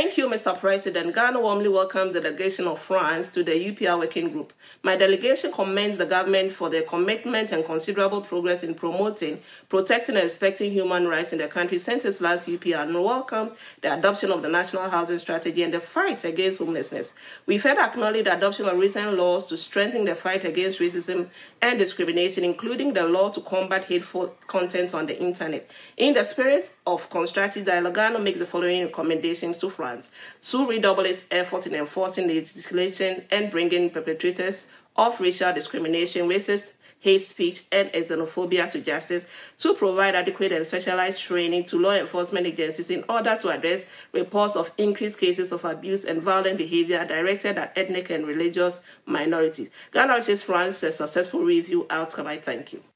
Thank you, Mr. President. Ghana warmly welcomes the delegation of France to the UPR Working Group. My delegation commends the government for their commitment and considerable progress in promoting, protecting, and respecting human rights in the country since its last UPR, and welcomes the adoption of the National Housing Strategy and the fight against homelessness. We further acknowledge the adoption of recent laws to strengthen the fight against racism and discrimination, including the law to combat hateful content on the internet. In the spirit of constructive dialogue, Ghana makes the following recommendations to France: to redouble its effort in enforcing legislation and bringing perpetrators of racial discrimination, racist hate speech, and xenophobia to justice; to provide adequate and specialized training to law enforcement agencies in order to address reports of increased cases of abuse and violent behavior directed at ethnic and religious minorities. Ghana wishes France a successful review outcome. I thank you.